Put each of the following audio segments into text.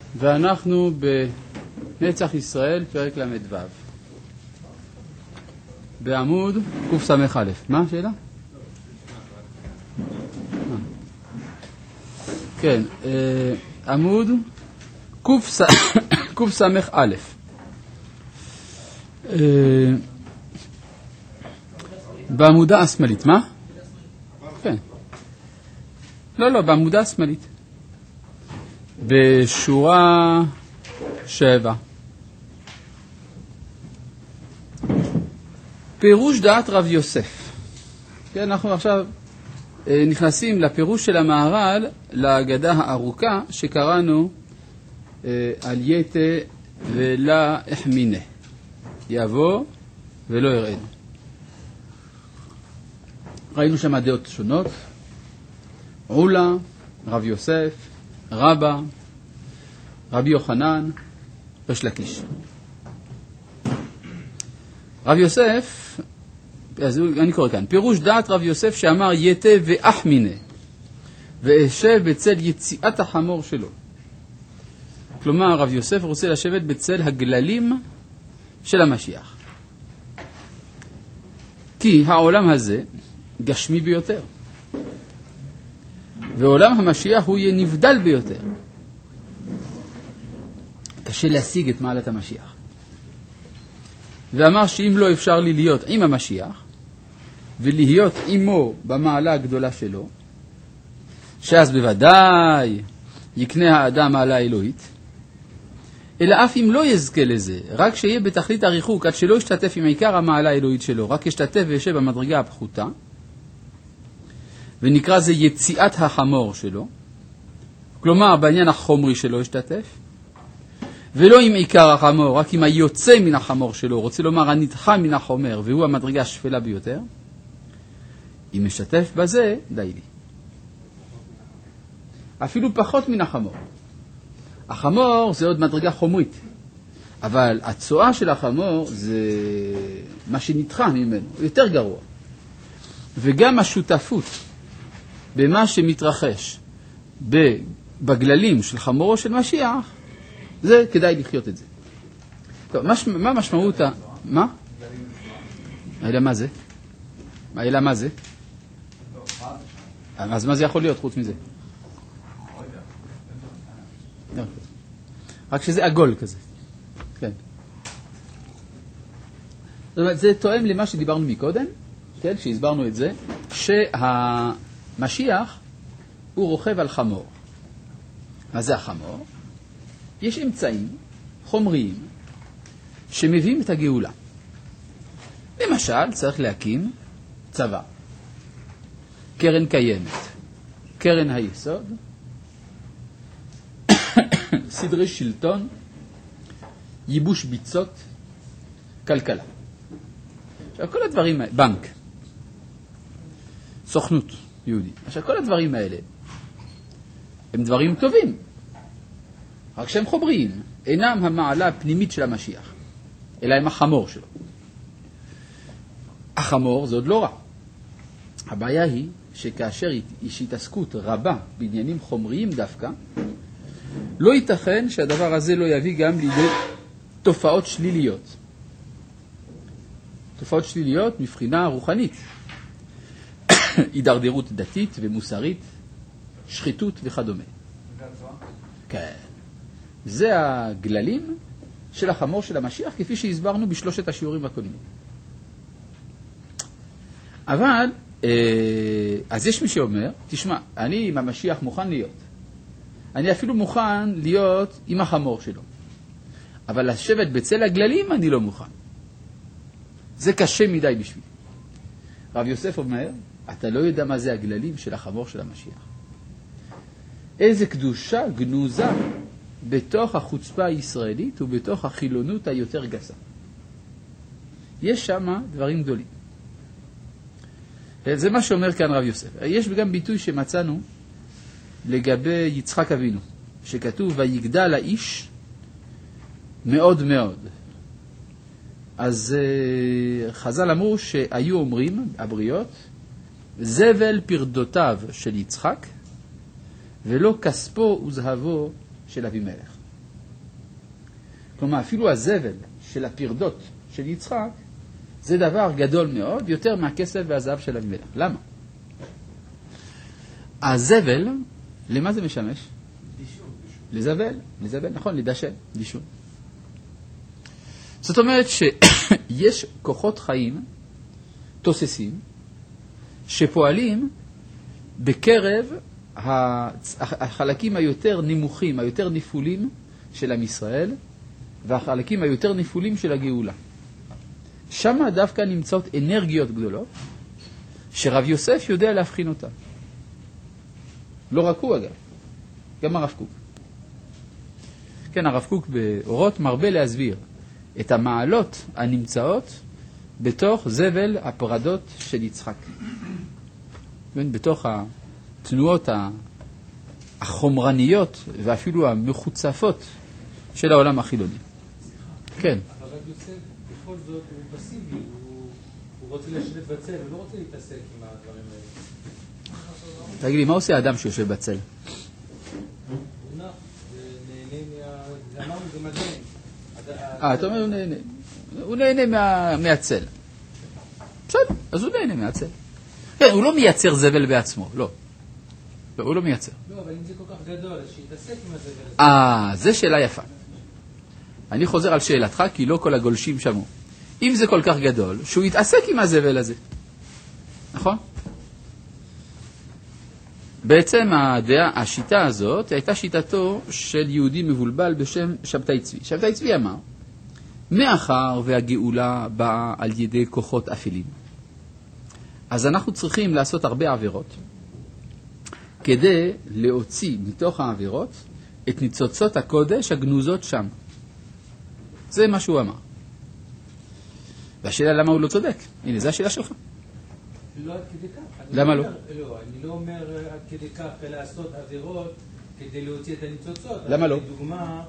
ואנחנו בנצח ישראל, פרק ל"ו. בעמוד קס"א. מה השאלה? כן, עמוד קס"א. בעמודה השמאלית. מה? כן. לא, בעמודה השמאלית. בשורה 7. פירוש דעת רב יוסף. כן, אנחנו עכשיו נכנסים לפירוש של המהר"ל להגדה הארוכה שקראנו על יתה ולא החמינה. יבוא ולא יראנו. ראינו שם דעות שונות. עולה, רב יוסף, רבא, רבי יוחנן, ריש לקיש. רב יוסף, אז אני קורא כאן, פירוש דעת רב יוסף שאמר יתה ואחמינה, ואשב בצל יציאת החמור שלו. כלומר, רב יוסף רוצה לשבת בצל הגללים של המשיח. כי העולם הזה גשמי ביותר. ועולם המשיח הוא יהיה נבדל ביותר. קשה להשיג את מעלת המשיח. ואמר שאם לא אפשר לי להיות עם המשיח, ולהיות עמו במעלה הגדולה שלו, שאז בוודאי יקנה האדם מעלה אלוהית, אלא אף אם לא יזכה לזה, רק שיהיה בתכלית הריחוק, עד שלא ישתתף עם עיקר המעלה האלוהית שלו, רק ישתתף וישב במדרגה הפחותה, ונקרא זה יציאת החמור שלו, כלומר בעניין החומרי שלו ישתתף, ולא עם עיקר החמור, רק עם היוצא מן החמור שלו, רוצה לומר הנדחה מן החומר, והוא המדרגה השפלה ביותר, אם משתתף בזה, די לי. אפילו פחות מן החמור. החמור זה עוד מדרגה חומרית, אבל הצועה של החמור זה מה שנדחה ממנו, יותר גרוע. וגם השותפות במה שמתרחש בגללים של חמורו של משיח, זה כדאי לחיות את זה. טוב, מה משמעות מה? אלא מה זה? אלא מה זה? אז מה זה יכול להיות חוץ מזה? רק שזה עגול כזה. כן. זאת אומרת, זה תואם למה שדיברנו מקודם, כן, שהסברנו את זה, שהמשיח הוא רוכב על חמור. מה זה החמור? יש אמצעים חומריים שמביאים את הגאולה. למשל, צריך להקים צבא, קרן קיימת, קרן היסוד, סדרי שלטון, ייבוש ביצות, כלכלה. עכשיו, כל הדברים האלה, בנק, סוכנות יהודית. עכשיו, כל הדברים האלה הם דברים טובים, רק שהם חומריים, אינם המעלה הפנימית של המשיח, אלא הם החמור שלו. החמור זה עוד לא רע. הבעיה היא שכאשר יש התעסקות רבה בעניינים חומריים דווקא, לא ייתכן שהדבר הזה לא יביא גם לידי תופעות שליליות. תופעות שליליות מבחינה רוחנית. הידרדרות דתית ומוסרית, שחיתות וכדומה. כן. זה הגללים של החמור של המשיח, כפי שהסברנו בשלושת השיעורים הקודמים. אבל, אז יש מי שאומר, תשמע, אני עם המשיח מוכן להיות. אני אפילו מוכן להיות עם החמור שלו. אבל לשבת בצל הגללים אני לא מוכן. זה קשה מדי בשבילי. רב יוסף אומר, אתה לא יודע מה זה הגללים של החמור של המשיח. איזה קדושה גנוזה בתוך החוצפה הישראלית ובתוך החילונות היותר גסה. יש שם דברים גדולים. זה מה שאומר כאן רב יוסף. יש גם ביטוי שמצאנו לגבי יצחק אבינו, שכתוב ויגדל האיש מאוד מאוד. אז חז"ל אמרו שהיו אומרים, הבריות, זבל פרדותיו של יצחק, ולא כספו וזהבו של אבימלך. כלומר, אפילו הזבל של הפרדות של יצחק, זה דבר גדול מאוד, יותר מהכסף והזהב של אבימלך. למה? הזבל, למה זה משמש? לזבל, נכון, לדשן, דישון. זאת אומרת שיש כוחות חיים תוססים שפועלים בקרב החלקים היותר נמוכים, היותר נפולים של עם ישראל, והחלקים היותר נפולים של הגאולה. שם דווקא נמצאות אנרגיות גדולות, שרב יוסף יודע להבחין אותן. לא רק הוא אגב, גם הרב קוק. כן, הרב קוק באורות מרבה להסביר את המעלות הנמצאות בתוך זבל הפרדות של יצחק. בתוך התנועות החומרניות ואפילו המחוצפות של העולם החילוני. כן. אבל רב יוסף בכל זאת הוא פסיבי, הוא רוצה לשבת בצל, הוא לא רוצה להתעסק עם הדברים האלה. תגיד לי, מה עושה האדם שיושב בצל? הוא נח, אמרנו זה מדהים. אתה אומר הוא נהנה. הוא נהנה מהצל. בסדר, אז הוא נהנה מהצל. כן, הוא לא מייצר זבל בעצמו, לא. לא, הוא לא מייצר. לא, אבל אם זה כל כך גדול, אז שיתעסק עם הזבל. זה שאלה יפה. אני חוזר על שאלתך, כי לא כל הגולשים שמעו. אם זה כל כך גדול, שהוא יתעסק עם הזבל הזה. נכון? בעצם השיטה הזאת הייתה שיטתו של יהודי מבולבל בשם שבתאי צבי. שבתאי צבי אמר, מאחר והגאולה באה על ידי כוחות אפלים, אז אנחנו צריכים לעשות הרבה עבירות, כדי להוציא מתוך העבירות את ניצוצות הקודש הגנוזות שם. זה מה שהוא אמר. והשאלה למה הוא לא צודק? הנה, זו השאלה שלך. לא עד כדי כך. למה לא? לא, אני לא אומר עד כדי כך לעשות עבירות כדי להוציא את הניצוצות. למה לא? לדוגמה,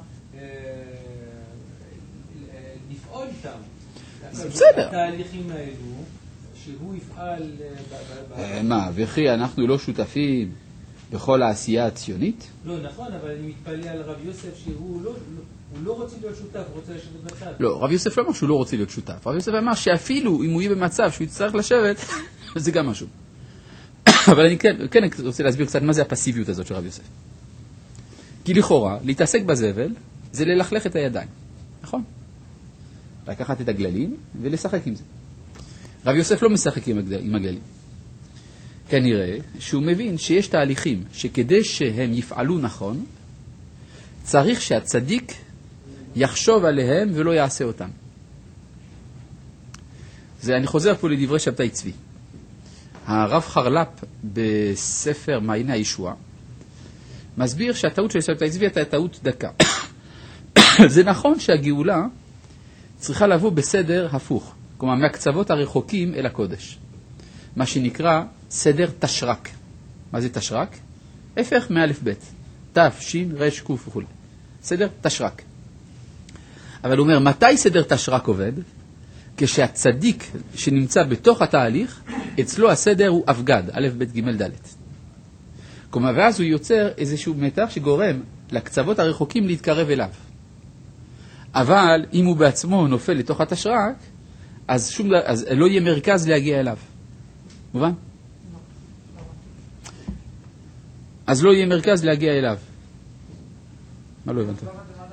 לפעול איתם. בסדר. התהליכים האלו, שהוא יפעל... מה, וכי אנחנו לא שותפים בכל העשייה הציונית? לא, נכון, אבל אני מתפלא על רב יוסף שהוא לא רוצה להיות שותף, הוא רוצה לשבת בצד. לא, רב יוסף לא אמר שהוא לא רוצה להיות שותף. רב יוסף אמר שאפילו אם הוא יהיה במצב שהוא יצטרך לשבת, זה גם משהו. אבל אני כן רוצה להסביר קצת מה זה הפסיביות הזאת של רב יוסף. כי לכאורה, להתעסק בזבל זה ללכלך את הידיים. נכון? לקחת את הגללים ולשחק עם זה. רב יוסף לא משחק עם הגללים. כנראה שהוא מבין שיש תהליכים שכדי שהם יפעלו נכון, צריך שהצדיק יחשוב עליהם ולא יעשה אותם. אני חוזר פה לדברי שבתאי צבי. הרב חרל"פ בספר מעייני הישועה מסביר שהטעות של שבתאי צבי הייתה טעות דקה. זה נכון שהגאולה צריכה לבוא בסדר הפוך, כלומר מהקצוות הרחוקים אל הקודש, מה שנקרא סדר תשרק. מה זה תשרק? הפך מאלף בית, תף, שין, רש, קוף וכו'. סדר תשרק. אבל הוא אומר, מתי סדר תשרק עובד? כשהצדיק שנמצא בתוך התהליך, אצלו הסדר הוא אבגד, א' ב' ג' ד'. כלומר, ואז הוא יוצר איזשהו מתח שגורם לקצוות הרחוקים להתקרב אליו. אבל אם הוא בעצמו נופל לתוך התשרק, אז לא יהיה מרכז להגיע אליו. מובן? אז לא יהיה מרכז להגיע אליו. מה לא הבנת?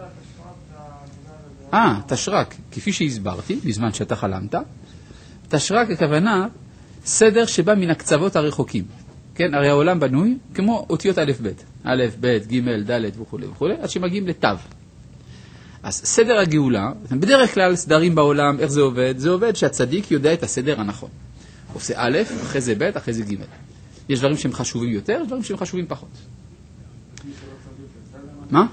תשרק, כפי שהסברתי, בזמן שאתה חלמת, תשרק הכוונה סדר שבא מן הקצוות הרחוקים. כן, הרי העולם בנוי כמו אותיות א' ב', א' ב' ג' ד' וכו' וכו', עד שמגיעים לתו. אז סדר הגאולה, בדרך כלל סדרים בעולם, איך זה עובד? זה עובד שהצדיק יודע את הסדר הנכון. עושה א', אחרי זה ב', אחרי זה ג'. יש דברים שהם חשובים יותר, יש דברים שהם חשובים פחות. מה?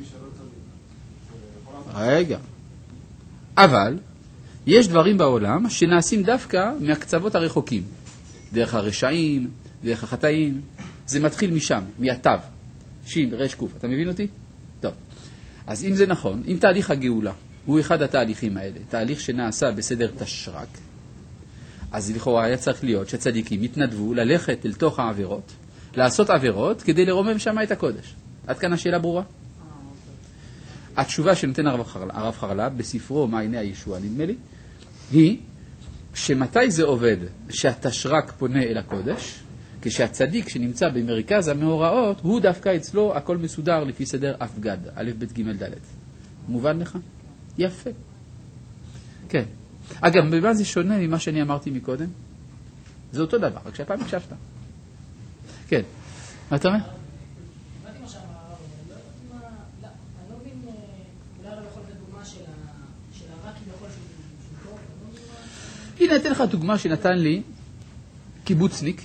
רגע. אבל יש דברים בעולם שנעשים דווקא מהקצוות הרחוקים. דרך הרשעים, דרך החטאים. זה מתחיל משם, מהתו. שין, רש, קוף. אתה מבין אותי? טוב. אז אם זה נכון, אם תהליך הגאולה הוא אחד התהליכים האלה, תהליך שנעשה בסדר תשרק, אז לכאורה היה צריך להיות שהצדיקים יתנדבו ללכת אל תוך העבירות, לעשות עבירות כדי לרומם שם את הקודש. עד כאן השאלה ברורה? התשובה שנותן הרב חרל"פ בספרו מעייני הישועה, נדמה לי, היא שמתי זה עובד שהתשרק פונה אל הקודש, כשהצדיק שנמצא במרכז המאורעות, הוא דווקא אצלו הכל מסודר לפי סדר אף-גד, א' ב' ג' ד'. מובן לך? יפה. כן. אגב, במה זה שונה ממה שאני אמרתי מקודם? זה אותו דבר, רק שהפעם הקשבת. כן. מה אתה אומר? הבנתי מה שאמר הרב, אני לא מבין, אולי לא יכול לתת דוגמה של הרע כביכול שהוא טוב, הנה, אתן לך דוגמה שנתן לי קיבוצניק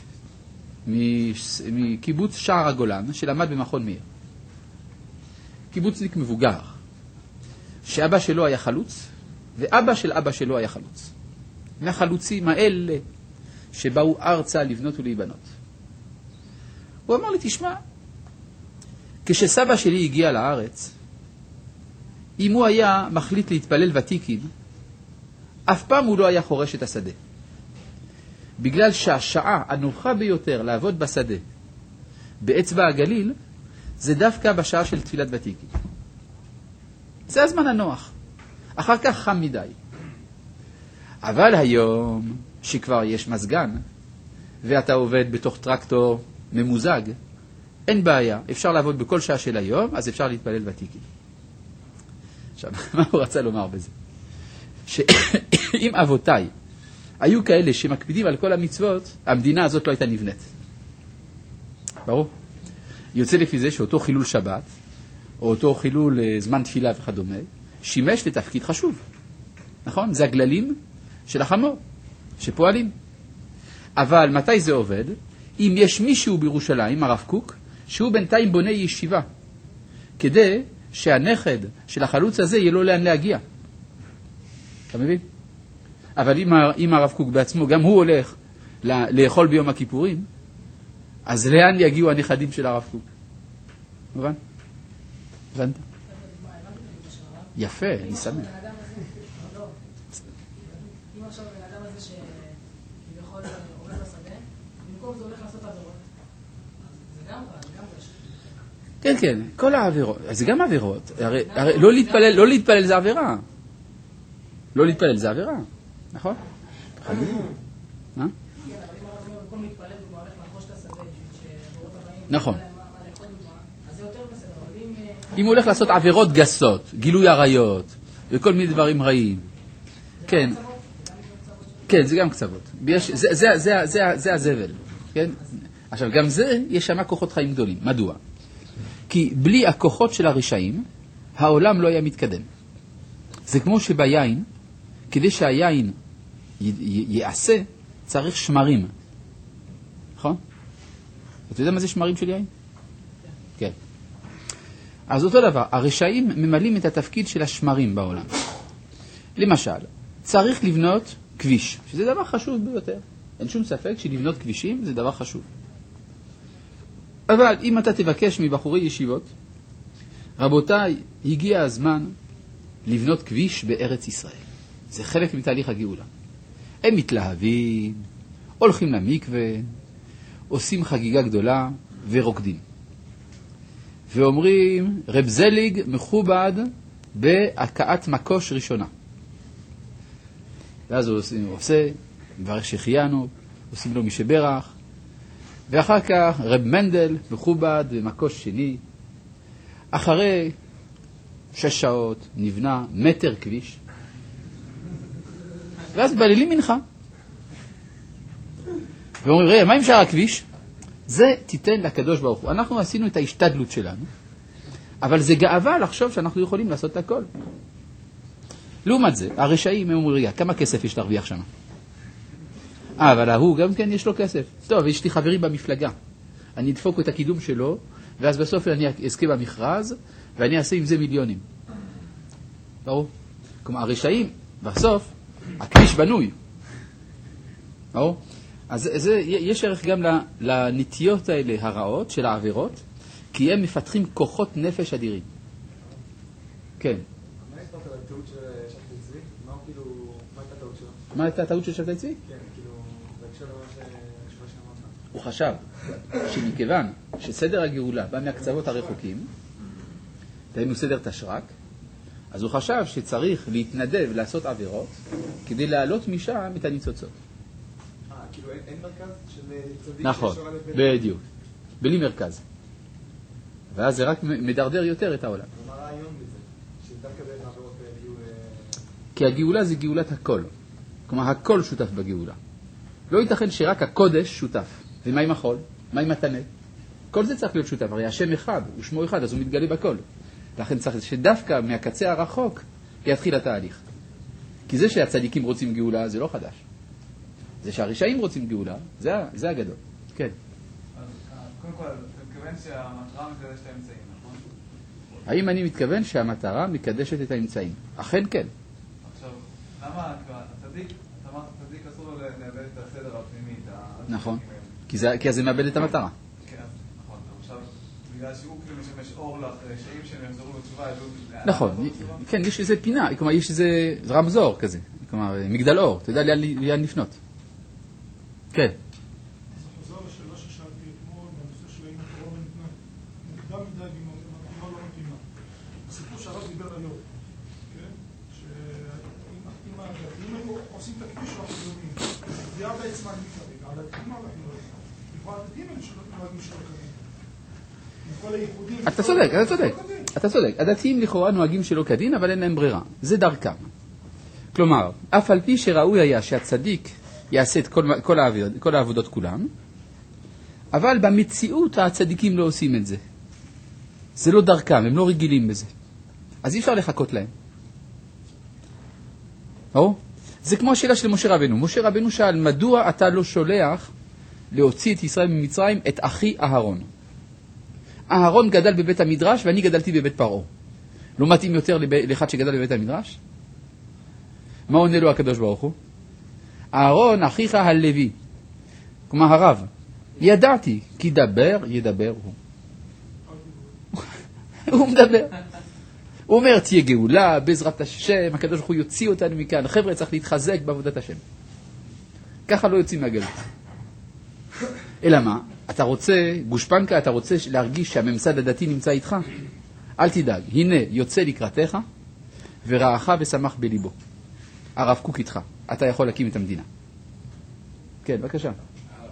מקיבוץ שער הגולן, שלמד במכון מאיר. קיבוצניק מבוגר, שאבא שלו היה חלוץ, ואבא של אבא שלו היה חלוץ. מהחלוצים האלה שבאו ארצה לבנות ולהיבנות. הוא אמר לי, תשמע, כשסבא שלי הגיע לארץ, אם הוא היה מחליט להתפלל ותיקין, אף פעם הוא לא היה חורש את השדה. בגלל שהשעה הנוחה ביותר לעבוד בשדה באצבע הגליל, זה דווקא בשעה של תפילת ותיקין. זה הזמן הנוח. אחר כך חם מדי. אבל היום, שכבר יש מזגן, ואתה עובד בתוך טרקטור ממוזג, אין בעיה. אפשר לעבוד בכל שעה של היום, אז אפשר להתפלל ותיקין. עכשיו, מה הוא רצה לומר בזה? שאם אבותיי היו כאלה שמקפידים על כל המצוות, המדינה הזאת לא הייתה נבנית. ברור? יוצא לפי זה שאותו חילול שבת, או אותו חילול זמן תפילה וכדומה, שימש לתפקיד חשוב. נכון? זה הגללים של החמור, שפועלים. אבל מתי זה עובד? אם יש מישהו בירושלים, הרב קוק, שהוא בינתיים בונה ישיבה, כדי שהנכד של החלוץ הזה יהיה לו לאן להגיע. אתה מבין? אבל אם הרב קוק בעצמו, גם הוא הולך לאכול ביום הכיפורים, אז לאן יגיעו הנכדים של הרב קוק? מובן? הבנת? יפה, אני שמח. אם עכשיו הבן אדם הזה שכביכול עובד בשדה, במקום זה הולך לעשות עבירות, זה גם רשת. כן, כן, כל העבירות, זה גם עבירות. הרי לא להתפלל זה עבירה. לא להתפלל זה עבירה, נכון? כן, אבל אם הרב אומר, במקום להתפלל הוא הולך לחרוש את השדה, שעבירות הבאים, נכון. אז זה יותר בסדר, אבל אם הוא הולך לעשות עבירות גסות, גילוי עריות, וכל מיני דברים רעים. כן. כן, זה גם קצוות. זה הזבל. כן? עכשיו, גם זה, יש שם כוחות חיים גדולים. מדוע? כי בלי הכוחות של הרשעים, העולם לא היה מתקדם. זה כמו שביין, כדי שהיין יעשה, צריך שמרים. נכון? אתה יודע מה זה שמרים של יין? כן. אז אותו דבר, הרשעים ממלאים את התפקיד של השמרים בעולם. למשל, צריך לבנות כביש, שזה דבר חשוב ביותר. אין שום ספק שלבנות כבישים זה דבר חשוב. אבל אם אתה תבקש מבחורי ישיבות, רבותיי, הגיע הזמן לבנות כביש בארץ ישראל. זה חלק מתהליך הגאולה. הם מתלהבים, הולכים למקווה, עושים חגיגה גדולה ורוקדים. ואומרים, רב זליג מכובד בהכאת מקוש ראשונה. ואז הוא עושה, מברך שחיינו, עושים לו משברך, ואחר כך רב מנדל מכובד במקוש שני. אחרי 6 שעות נבנה מטר כביש, ואז בלילים מנחה. ואומרים, ראה, מה עם שאר הכביש? זה תיתן לקדוש ברוך הוא. אנחנו עשינו את ההשתדלות שלנו, אבל זה גאווה לחשוב שאנחנו יכולים לעשות את הכל. לעומת זה, הרשעים הם אומרים, רגע, כמה כסף יש להרוויח שם? אבל ההוא גם כן יש לו כסף. טוב, יש לי חברי במפלגה. אני אדפוק את הקידום שלו, ואז בסוף אני אזכה במכרז, ואני אעשה עם זה מיליונים. ברור? כלומר, הרשעים, בסוף, הכביש בנוי. ברור? אז יש ערך גם לנטיות האלה הרעות של העבירות, כי הם מפתחים כוחות נפש אדירים. כן. מה הסברת על הטעות של שבתאי צבי? מה הייתה הטעות שלו? מה הייתה הטעות של שבתאי צבי? כן, כאילו, בהקשר למה שאמרת. הוא חשב שמכיוון שסדר הגאולה בא מהקצוות הרחוקים, דהיינו סדר תשרק, אז הוא חשב שצריך להתנדב לעשות עבירות כדי להעלות משם את הניצוצות. כאילו אין מרכז של צדיק? נכון, בדיוק. בלי מרכז. ואז זה רק מדרדר יותר את העולם. מה הרעיון בזה? שדווקא בין העבירות הגיעו... כי הגאולה זה גאולת הכל. כלומר, הכל שותף בגאולה. לא ייתכן שרק הקודש שותף. ומה עם החול? מה עם הטנא? כל זה צריך להיות שותף. הרי השם אחד, הוא שמו אחד, אז הוא מתגלה בכל. לכן צריך שדווקא מהקצה הרחוק יתחיל התהליך. כי זה שהצדיקים רוצים גאולה זה לא חדש. זה שהרשעים רוצים גאולה, זה הגדול. כן. קודם כל, אתה מתכוון שהמטרה מקדשת את האמצעים, נכון? האם אני מתכוון שהמטרה מקדשת את האמצעים? אכן כן. עכשיו, למה הצדיק, אתה אמרת הצדיק אסור לו לאבד את הסדר הפנימי, נכון. כי אז זה מאבד את המטרה. כן, נכון. עכשיו, בגלל שהוא כאילו משמש אור לרשעים שהם יחזרו בתשובה, נכון. כן, יש איזה פינה, כלומר, יש איזה רמזור כזה. כלומר, מגדל אור. אתה יודע לאן לפנות. כן. זה חוזר לשאלה ששאלתי אתמול, בנושא של האם התורה ניתנה מוקדם מדי ואם התורה לא מתאימה. הסיפור שהרב דיבר היום, כן? שאם הדתיים עושים את הכביש או החילונים, זה עד העצמן כרגע, על הדתיים אנחנו לא יודעים. לכאורה הדתיים הם שלא נוהגים שלא כדין. עם כל הייחודים... אתה צודק. הדתיים לכאורה נוהגים שלא כדין, אבל אין להם ברירה. זה דרכם. כלומר, אף על פי שראוי היה שהצדיק יעשה את כל העבודות כולם, אבל במציאות הצדיקים לא עושים את זה. זה לא דרכם, הם לא רגילים בזה. אז אי אפשר לחכות להם. זה כמו השאלה של משה רבנו. משה רבנו שאל, מדוע אתה לא שולח להוציא את ישראל ממצרים את אחי אהרון? אהרון גדל בבית המדרש ואני גדלתי בבית פרעה. לא מתאים יותר לאחד שגדל בבית המדרש? מה עונה לו הקדוש ברוך הוא? אהרון אחיך הלוי, כלומר הרב, ידעתי כי דבר ידבר הוא. הוא מדבר. הוא אומר תהיה גאולה בעזרת השם, הקדוש ברוך הוא יוציא אותנו מכאן. חבר'ה, צריך להתחזק בעבודת השם. ככה לא יוצאים מהגלות. אלא מה? אתה רוצה גושפנקה, אתה רוצה להרגיש שהממסד הדתי נמצא איתך? אל תדאג, הנה יוצא לקראתך ורעך ושמח בליבו. הרב קוק איתך, אתה יכול להקים את המדינה. כן, בבקשה. אם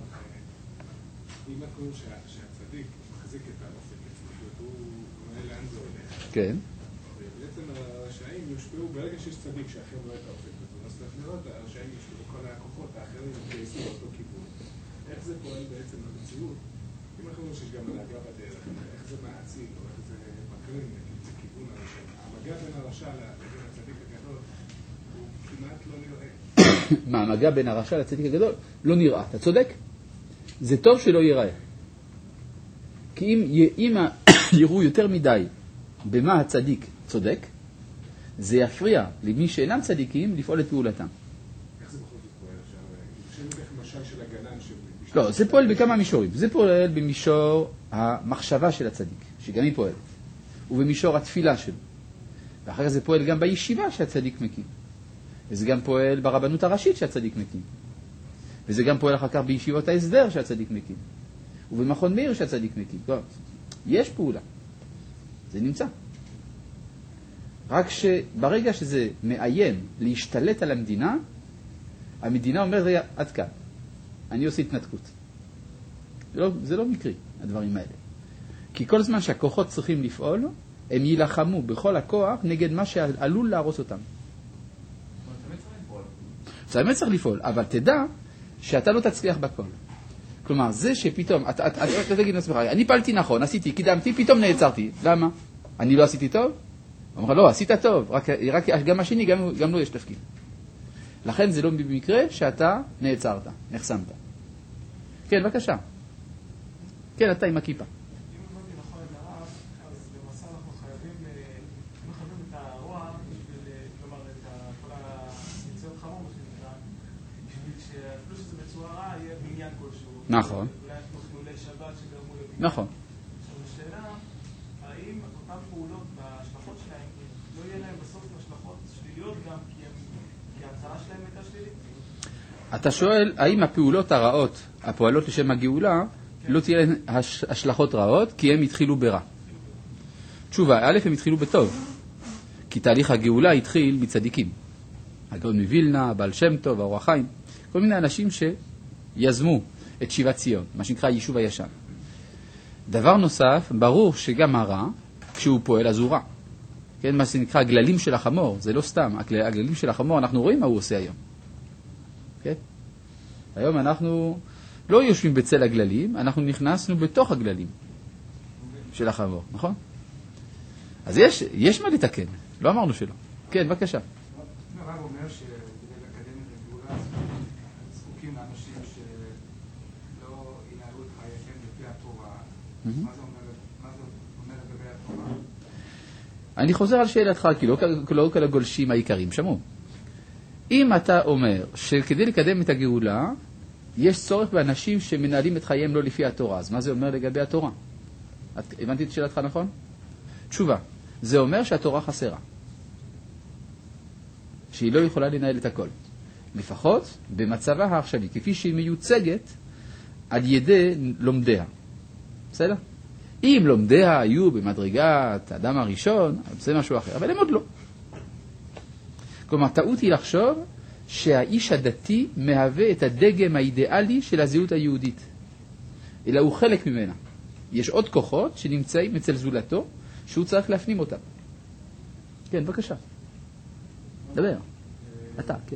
הקוראים שהצדיק מחזיק את הנושא, הוא רואה לאן זה הולך. כן. בעצם הרשעים יושפעו ברגע שיש צדיק שאחר לא הייתה עובד. אז צריך לראות, הרשעים יושפעו כל הכוחות האחרים יתגייסו באותו כיוון. איך זה פועל בעצם במציאות? אם אנחנו רואים שיש גם הנהגה בדרך, איך זה מעציל, או איך זה מקרין לכיוון הרשע. המגע בין הרשע לבין הצדיק הגדול הוא כמעט לא נראה. מה, המגע בין הרשע לצדיק הגדול? לא נראה. אתה צודק? זה טוב שלא ייראה. כי אם יראו יותר מדי במה הצדיק צודק, זה יפריע למי שאינם צדיקים לפעול את פעולתם. איך זה בכל זאת פועל עכשיו? שם איך משל של הגנן לא, זה פועל בכמה מישורים. זה פועל במישור המחשבה של הצדיק, שגם היא פועלת, ובמישור התפילה שלו. ואחר כך זה פועל גם בישיבה שהצדיק מקים. וזה גם פועל ברבנות הראשית שהצדיק מקים. וזה גם פועל אחר כך בישיבות ההסדר שהצדיק מקים. ובמכון מאיר שהצדיק מקים. יש פעולה. זה נמצא. רק שברגע שזה מאיים להשתלט על המדינה, המדינה אומרת, עד כאן. אני עושה התנתקות. זה לא מקרי, הדברים האלה. כי כל זמן שהכוחות צריכים לפעול, הם יילחמו בכל הכוח נגד מה שעלול להרוס אותם. זה באמת צריך לפעול, אבל תדע שאתה לא תצליח בכל. כלומר, זה שפתאום, אתה תגיד לעצמך, אני פעלתי נכון, עשיתי, קידמתי, פתאום נעצרתי. למה? אני לא עשיתי טוב? הוא אומר, לא, עשית טוב, רק גם השני, גם לא יש תפקיד. לכן זה לא במקרה שאתה נעצרת, נחסמת. כן, בבקשה. כן, אתה עם הכיפה. אם אמרתי נכון את הרב, אז למעשה אנחנו חייבים את הרוע, כלומר את כל היציאות חמור, בשביל שאפילו שזה בצורה רעה, יהיה בעניין כלשהו. נכון. אולי אנחנו חילולי שבת שגרמו לבניין. נכון. עכשיו, השאלה, האם אותן פעולות בהשלכות שלהם, לא יהיה להם בסוף השלכות שליליות גם, כי ההצעה שלהם הייתה שלילית? אתה שואל, האם הפעולות הרעות, הפועלות לשם הגאולה, לא תהיה להן השלכות רעות, כי הם התחילו ברע. תשובה, א', הם התחילו בטוב. כי תהליך הגאולה התחיל מצדיקים. הגאון מווילנה, בעל שם טוב, האור החיים, כל מיני אנשים שיזמו את שיבת ציון, מה שנקרא היישוב הישן. דבר נוסף, ברור שגם הרע, כשהוא פועל אז הוא רע. כן, מה שנקרא הגללים של החמור, זה לא סתם, הגללים של החמור, אנחנו רואים מה הוא עושה היום. כן? היום אנחנו לא יושבים בצל הגללים, אנחנו נכנסנו בתוך הגללים של החמור, נכון? אז יש מה לתקן, לא אמרנו שלא. כן, בבקשה. הרב אומר שכדי לקדם את הגאולה זקוקים לאנשים שלא ינהלו את חייהם לפי התורה. מה זה אומר לגבי התורה? אני חוזר על שאלתך, כי לא כל הגולשים העיקריים שמעו. אם אתה אומר שכדי לקדם את הגאולה, יש צורך באנשים שמנהלים את חייהם לא לפי התורה, אז מה זה אומר לגבי התורה? הבנתי את שאלתך נכון? תשובה. זה אומר שהתורה חסרה. שהיא לא יכולה לנהל את הכל. לפחות במצבה העכשווי, כפי שהיא מיוצגת על ידי לומדיה. בסדר? אם לומדיה היו במדרגת האדם הראשון, זה משהו אחר, אבל הם עוד לא. כלומר, טעות היא לחשוב שהאיש הדתי מהווה את הדגם האידיאלי של הזהות היהודית. אלא הוא חלק ממנה. יש עוד כוחות שנמצאים אצל זולתו, שהוא צריך להפנים אותם. כן, בבקשה. דבר. אתה, כן.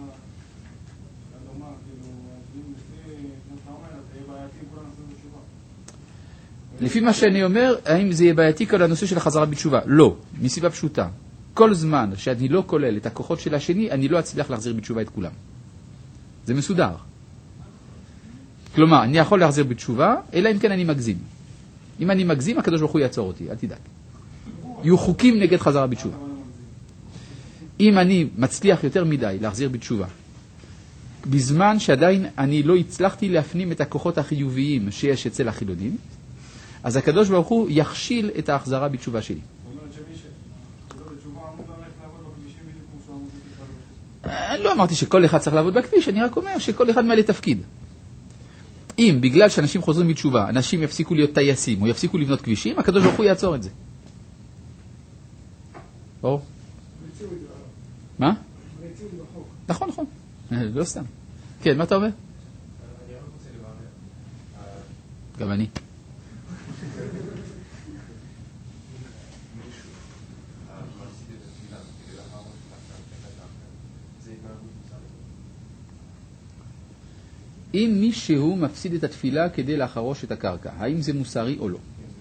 לפי מה שאני אומר, האם זה יהיה בעייתי כל הנושא של החזרה בתשובה? לא, מסיבה פשוטה. כל זמן שאני לא כולל את הכוחות של השני, אני לא אצליח להחזיר בתשובה את כולם. זה מסודר. כלומר, אני יכול להחזיר בתשובה, אלא אם כן אני מגזים. אם אני מגזים, הקדוש ברוך הוא יעצור אותי, אל תדאג. יהיו חוקים נגד חזרה בתשובה. אם אני מצליח יותר מדי להחזיר בתשובה, בזמן שעדיין אני לא הצלחתי להפנים את הכוחות החיוביים שיש אצל החילונים, אז הקדוש ברוך הוא יכשיל את ההחזרה בתשובה שלי. אני לא אמרתי שכל אחד צריך לעבוד בכביש, אני רק אומר שכל אחד מעלה תפקיד. אם בגלל שאנשים חוזרים בתשובה, אנשים יפסיקו להיות טייסים או יפסיקו לבנות כבישים, הקדוש ברוך הוא יעצור את זה. ברור? מה? נכון, נכון. לא סתם. כן, מה אתה אומר? גם אני. אם מישהו מפסיד את התפילה כדי להחרוש את הקרקע, האם זה מוסרי או לא?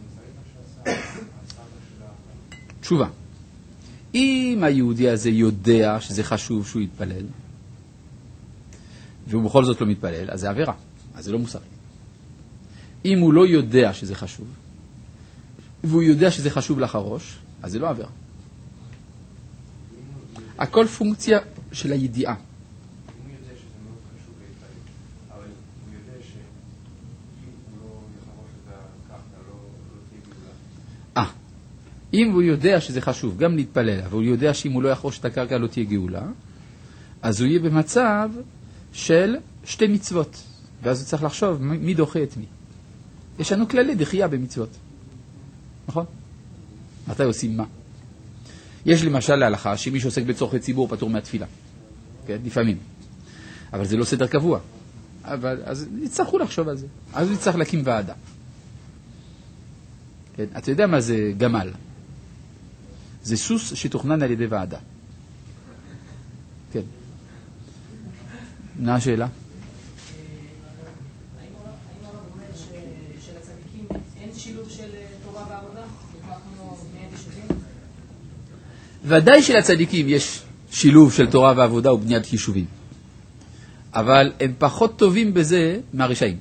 תשובה. אם היהודי הזה יודע שזה חשוב שהוא יתפלל, והוא בכל זאת לא מתפלל, אז זה עבירה, אז זה לא מוסרי. אם הוא לא יודע שזה חשוב, והוא יודע שזה חשוב לחרוש, אז זה לא עבירה. הכל פונקציה של הידיעה. אם הוא יודע שזה חשוב גם להתפלל, אבל הוא יודע שאם הוא לא יחרוש את הקרקע לא תהיה גאולה, אז הוא יהיה במצב של שתי מצוות. ואז הוא צריך לחשוב מי דוחה את מי. יש לנו כללי דחייה במצוות. נכון? מתי עושים מה? יש למשל להלכה שמי שעוסק בצורכי ציבור פטור מהתפילה. כן? לפעמים. אבל זה לא סדר קבוע. אז יצטרכו לחשוב על זה. אז הוא יצטרך להקים ועדה. כן? אתה יודע מה זה גמל? זה סוס שתוכנן על ידי ועדה. כן. מה השאלה? האם הרב אומר שלצדיקים אין שילוב של תורה ועבודה? כמו בניית יישובים? ודאי שלצדיקים יש שילוב של תורה ועבודה ובניית יישובים. אבל הם פחות טובים בזה מהרשעים.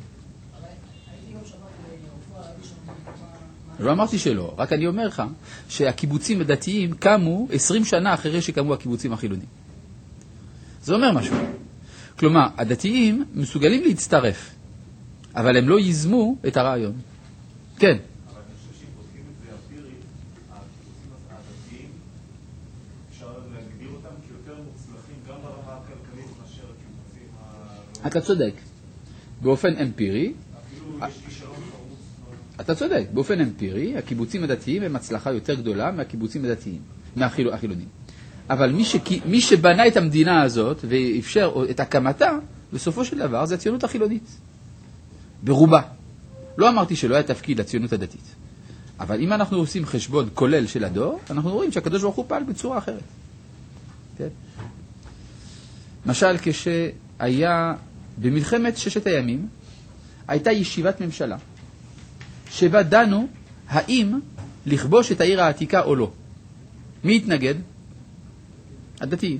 לא אמרתי שלא, רק אני אומר לך שהקיבוצים הדתיים קמו 20 שנה אחרי שקמו הקיבוצים החילונים. זה אומר משהו. כלומר, הדתיים מסוגלים להצטרף, אבל הם לא יזמו את הרעיון. כן. אבל אני חושב שאם בודקים את זה אמפירית, הקיבוצים הדתיים, אפשר להגדיר אותם כיותר מוצלחים גם ברמה הכלכלית מאשר הקיבוצים אתה צודק. באופן אמפירי, אפילו יש כישלון חרוץ. אתה צודק, באופן אמפירי, הקיבוצים הדתיים הם הצלחה יותר גדולה מהקיבוצים הדתיים. מהחילונים. אבל מי שבנה את המדינה הזאת ואפשר את הקמתה, בסופו של דבר זה הציונות החילונית. ברובה. לא אמרתי שלא היה תפקיד לציונות הדתית. אבל אם אנחנו עושים חשבון כולל של הדור, אנחנו רואים שהקדוש ברוך הוא פעל בצורה אחרת. כן? למשל, כשהיה במלחמת ששת הימים, הייתה ישיבת ממשלה, שבה דנו האם לכבוש את העיר העתיקה או לא. מי התנגד? הדתיים.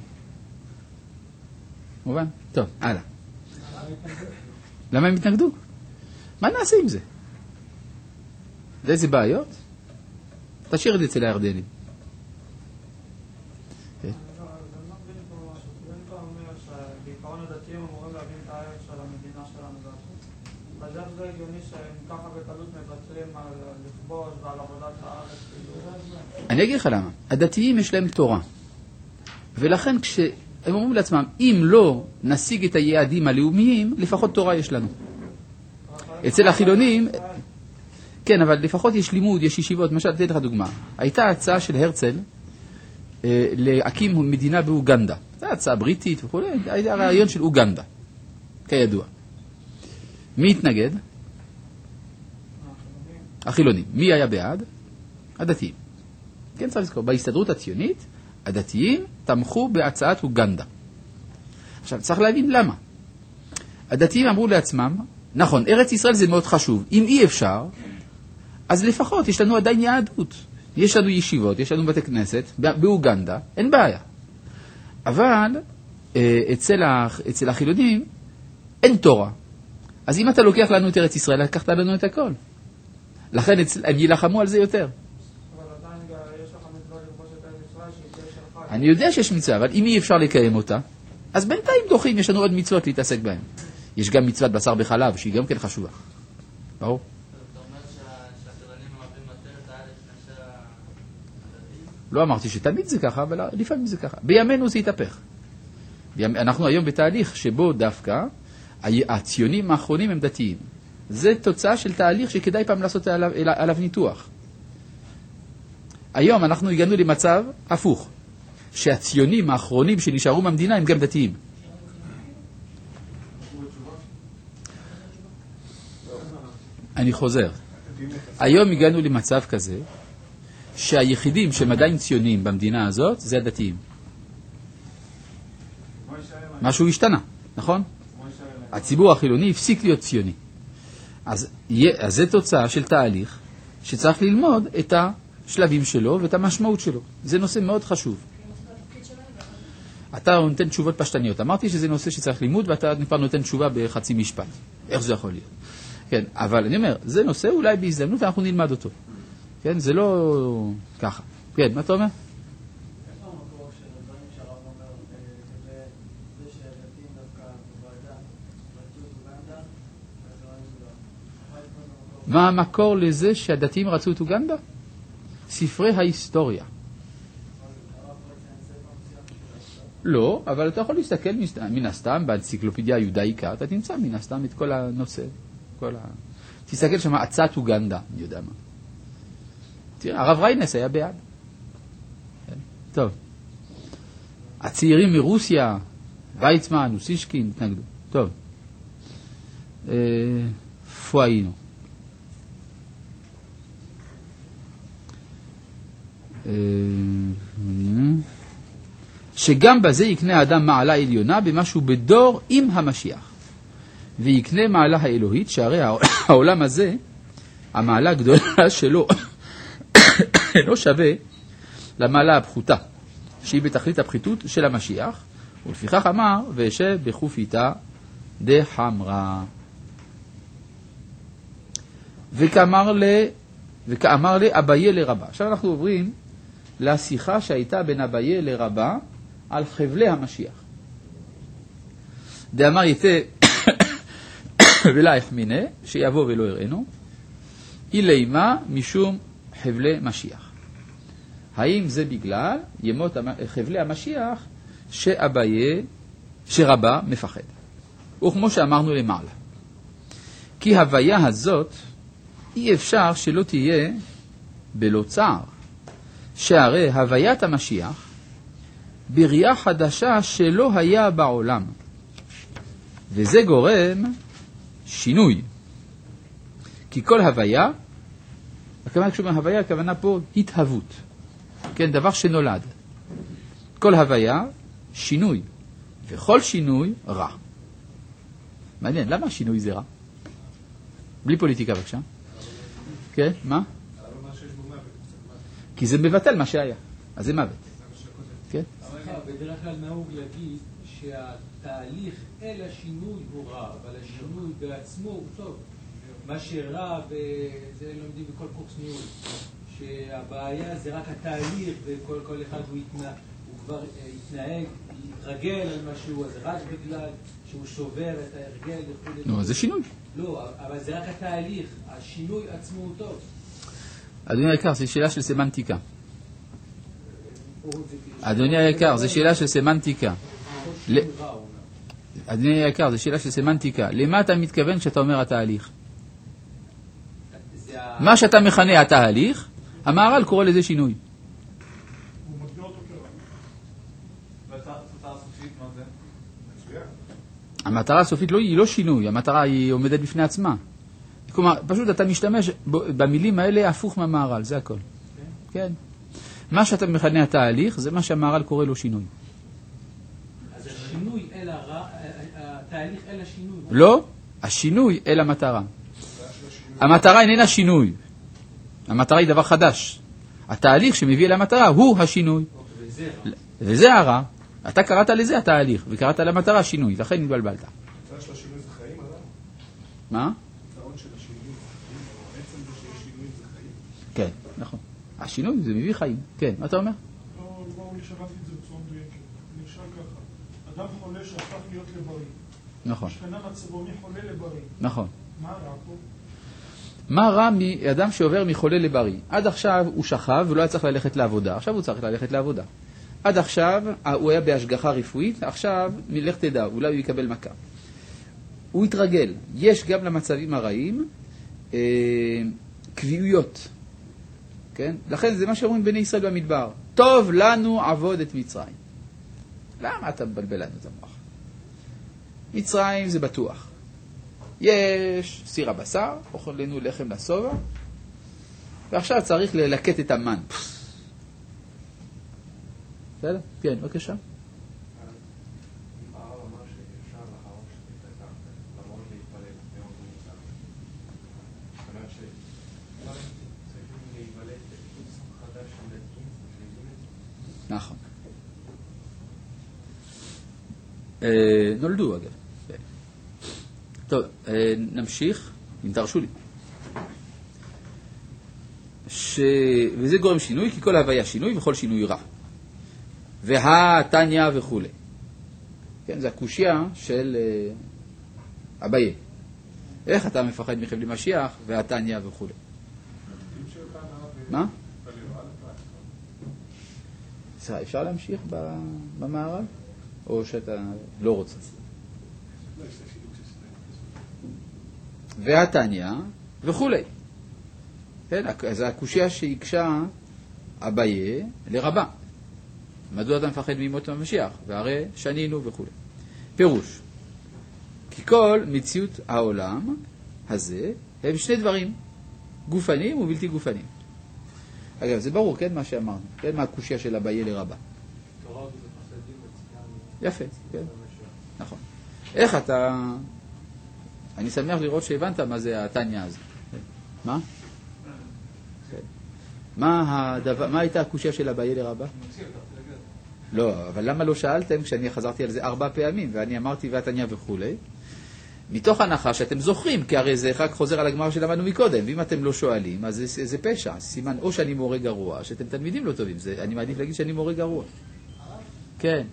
מובן? טוב, הלאה. למה הם התנגדו? מה נעשה עם זה? ואיזה בעיות? תשאיר את זה אצל הירדנים. בעיקרון הדתיים אמורים להבין את הערך של המדינה שלנו. אז איך זה הגיוני שהם ככה בקלות מבטרים על לכבוש ועל עבודת הארץ? אני אגיד לך למה. הדתיים יש להם תורה. ולכן כשהם אומרים לעצמם, אם לא נשיג את היעדים הלאומיים, לפחות תורה יש לנו. אצל החילונים, כן, אבל לפחות יש לימוד, יש ישיבות. למשל, אתן לך דוגמה. הייתה הצעה של הרצל להקים מדינה באוגנדה. זו הצעה בריטית וכו'. היה הרעיון של אוגנדה, כידוע. מי התנגד? החילונים. מי היה בעד? הדתיים. כן, צריך לזכור. בהסתדרות הציונית, הדתיים תמכו בהצעת אוגנדה. עכשיו, צריך להבין למה. הדתיים אמרו לעצמם, נכון, ארץ ישראל זה מאוד חשוב. אם אי אפשר, אז לפחות יש לנו עדיין יהדות. יש לנו ישיבות, יש לנו בתי כנסת, באוגנדה, אין בעיה. אבל אצל החילונים אין תורה. אז אם אתה לוקח לנו את ארץ ישראל, לקחת לנו את הכל. לכן הם ילחמו על זה יותר. אבל עדיין יש לך מצווה לכבוש את ארץ ישראל שהיא שלך. אני יודע שיש מצווה, אבל אם אי אפשר לקיים אותה, אז בינתיים דוחים, יש לנו עוד מצוות להתעסק בהן. יש גם מצוות בשר בחלב, שהיא גם כן חשובה. ברור? אתה אומר שהחילונים אוהבים יותר את הארץ מאשר הדתיים? לא אמרתי שתמיד זה ככה, אבל לפעמים זה ככה. בימינו זה יתהפך. אנחנו היום בתהליך שבו דווקא הציונים האחרונים הם דתיים. זה תוצאה של תהליך שכדאי פעם לעשות עליו ניתוח. היום אנחנו הגענו למצב הפוך, שהציונים האחרונים שנשארו במדינה הם גם דתיים. אני חוזר. היום הגענו למצב כזה, שהיחידים שהם עדיין ציונים במדינה הזאת, זה הדתיים. משהו השתנה, נכון? הציבור החילוני הפסיק להיות ציוני. אז זה תוצאה של תהליך שצריך ללמוד את השלבים שלו ואת המשמעות שלו. זה נושא מאוד חשוב. אתה נותן תשובות פשטניות. אמרתי שזה נושא שצריך לימוד ואתה כבר נותן תשובה בחצי משפט. איך זה יכול להיות? כן, אבל אני אומר, זה נושא אולי בהזדמנות אנחנו נלמד אותו. כן, זה לא ככה. כן, מה אתה אומר? איפה המקור של הדברים שהרב אומר לגבי זה שהדתיים דווקא בוועדה רצו את אוגנדה והחילונים לא? מה המקור לזה שהדתיים רצו את אוגנדה? ספרי ההיסטוריה. לא, אבל אתה יכול להסתכל מן הסתם באנציקלופדיה היודאיקה, אתה תמצא מן הסתם את כל הנושא. תסתכל שם, הצעת אוגנדה, אני יודע מה. תראה, הרב ריינס היה בעד. טוב. הצעירים מרוסיה, ויצמן, אוסישקין, התנגדו. טוב. איפה היינו? שגם בזה יקנה האדם מעלה עליונה במשהו בדור עם המשיח. ויקנה מעלה האלוהית, שהרי העולם הזה, המעלה הגדולה שלו, אינו שווה למעלה הפחותה, שהיא בתכלית הפחיתות של המשיח, ולפיכך אמר, וישב בחופיתה דחמרה. וכאמר לאביי לרבה. עכשיו אנחנו עוברים לשיחה שהייתה בין אביי לרבה על חבלי המשיח. דאמר יתה ולא יחמינה, שיבוא ולא יראינו, אילימה משום חבלי משיח. האם זה בגלל ימות חבלי המשיח שרבה מפחד? וכמו שאמרנו למעלה, כי הוויה הזאת אי אפשר שלא תהיה בלא צער, שהרי הוויית המשיח בריאה חדשה שלא היה בעולם, וזה גורם שינוי. כי כל הוויה, כשאומר הוויה, הכוונה פה התהוות, כן, דבר שנולד. כל הוויה שינוי, וכל שינוי רע. מעניין, למה השינוי זה רע? בלי פוליטיקה בבקשה. כן, מה? כי זה מבטל מה שהיה, אז זה מוות. כן? בדרך כלל נהוג להגיד שהתהליך אל השינוי הוא רע, אבל השינוי בעצמו הוא טוב. מה שרע, וזה לומדים בכל קורס ניהול, שהבעיה זה רק התהליך, וכל אחד הוא כבר יתנהג, יתרגל על משהו, אז רק בגלל שהוא שובר את ההרגל וכו'. נו, אז זה שינוי. לא, אבל זה רק התהליך, השינוי עצמו הוא טוב. אדוני היקר, זו שאלה של סמנטיקה. אדוני היקר, זו שאלה של סמנטיקה. אדוני היקר, זו שאלה של סמנטיקה. למה אתה מתכוון כשאתה אומר התהליך? מה שאתה מכנה התהליך, המהר"ל קורא לזה שינוי. המטרה הסופית היא לא שינוי, המטרה היא עומדת בפני עצמה. כלומר, פשוט אתה משתמש במילים האלה הפוך מהמהר"ל, זה הכל. כן. מה שאתה מכנה התהליך, זה מה שהמהר"ל קורא לו שינוי. אז השינוי אל הרע, התהליך אל השינוי. לא, השינוי אל המטרה. המטרה איננה שינוי. המטרה היא דבר חדש. התהליך שמביא אל המטרה הוא השינוי. וזה הרע. אתה קראת לזה התהליך, וקראת למטרה שינוי, לכן נתבלבלת. הצעה של השינוי זה חיים, הרע? מה? הצעות של השינוי, בעצם זה שיש שינוי זה חיים? כן, נכון. השינוי זה מביא חיים. כן, מה אתה אומר? לא, לא שמעתי את זה בצורה מדויקת. אני אשאל ככה. אדם חולה שהפך להיות לבריא. נכון. השתנה מצבו מחולה לבריא. נכון. מה רע פה? מה רע מאדם שעובר מחולה לבריא? עד עכשיו הוא שכב ולא היה צריך ללכת לעבודה. עכשיו הוא צריך ללכת לעבודה. עד עכשיו הוא היה בהשגחה רפואית, עכשיו מלך תדע, אולי הוא יקבל מכה. הוא התרגל. יש גם למצבים הרעים קביעויות. כן? לכן זה מה שאומרים בני ישראל במדבר. טוב לנו עבוד את מצרים. למה אתה מבלבל לנו את המוח? מצרים זה בטוח. יש סיר הבשר, אוכלנו לחם לסובה, ועכשיו צריך ללקט את המן. בסדר? כן, בבקשה. נכון. נולדו אגב. טוב, נמשיך, אם תרשו לי. וזה גורם שינוי, כי כל ההוויה שינוי וכל שינוי רע. והתניא וכו'. כן, זה הקושיה של אביי. איך אתה מפחד מחבלי משיח והתניא וכו'. מה? אפשר להמשיך במערב? או שאתה לא רוצה? והתניא וכו'. כן, זה הקושיה שהקשה אביי לרבה. מדוע אתה מפחד ממות המשיח? והרי שנינו וכו'. פירוש. כי כל מציאות העולם הזה הם שני דברים, גופניים ובלתי גופניים. אגב, זה ברור, כן, מה שאמרנו. כן, מה הקושיה של אביי לרבה. יפה, כן. נכון. איך אתה... אני שמח לראות שהבנת מה זה התניא הזה. מה? מה הייתה הקושיה של אביי לרבה? לא, אבל למה לא שאלתם כשאני חזרתי על זה 4 פעמים, ואני אמרתי והתניא וכו', מתוך הנחה שאתם זוכרים, כי הרי זה רק חוזר על הגמרא שלמדנו מקודם, ואם אתם לא שואלים, אז זה פשע, סימן או שאני מורה גרוע, שאתם תלמידים לא טובים, אני מעדיף להגיד שאני מורה גרוע. כן.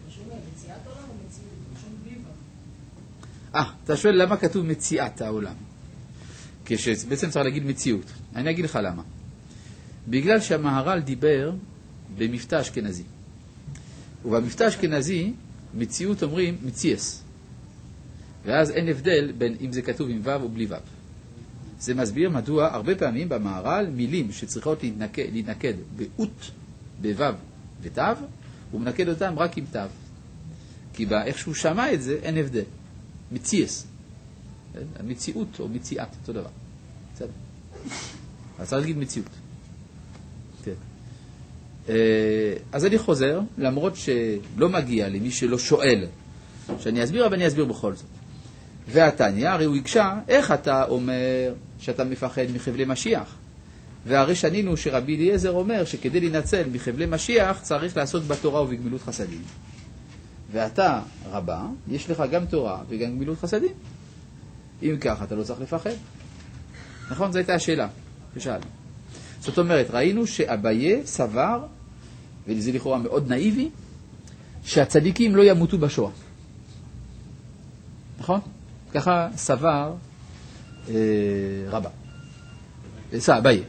אתה שואל למה כתוב מציאת העולם? כשבעצם צריך להגיד מציאות. אני אגיד לך למה. בגלל שהמהר"ל דיבר במבטא אשכנזי. ובמבטא אשכנזי, מציאות אומרים מציאס. ואז אין הבדל בין אם זה כתוב עם ו' או בלי ו'. זה מסביר מדוע הרבה פעמים במהר"ל מילים שצריכות להתנקד באות, בוו ותו, הוא מנקד אותם רק עם תו. כי איך שהוא שמע את זה, אין הבדל. מציאס. המציאות או מציאת, אותו דבר. בסדר. אז צריך להגיד מציאות. כן. אז אני חוזר, למרות שלא מגיע למי שלא שואל, שאני אסביר, אבל אני אסביר בכל זאת. והתניא, הרי הוא הקשה, איך אתה אומר שאתה מפחד מחבלי משיח? והרי שנינו שרבי אליעזר אומר שכדי להינצל מחבלי משיח צריך לעסוק בתורה ובגמילות חסדים. ואתה, רבה, יש לך גם תורה וגם גמילות חסדים. אם כך, אתה לא צריך לפחד. נכון? זו הייתה השאלה ששאל. זאת אומרת, ראינו שאביי סבר, וזה לכאורה מאוד נאיבי, שהצדיקים לא ימותו בשואה. נכון? ככה סבר רבה. אביי.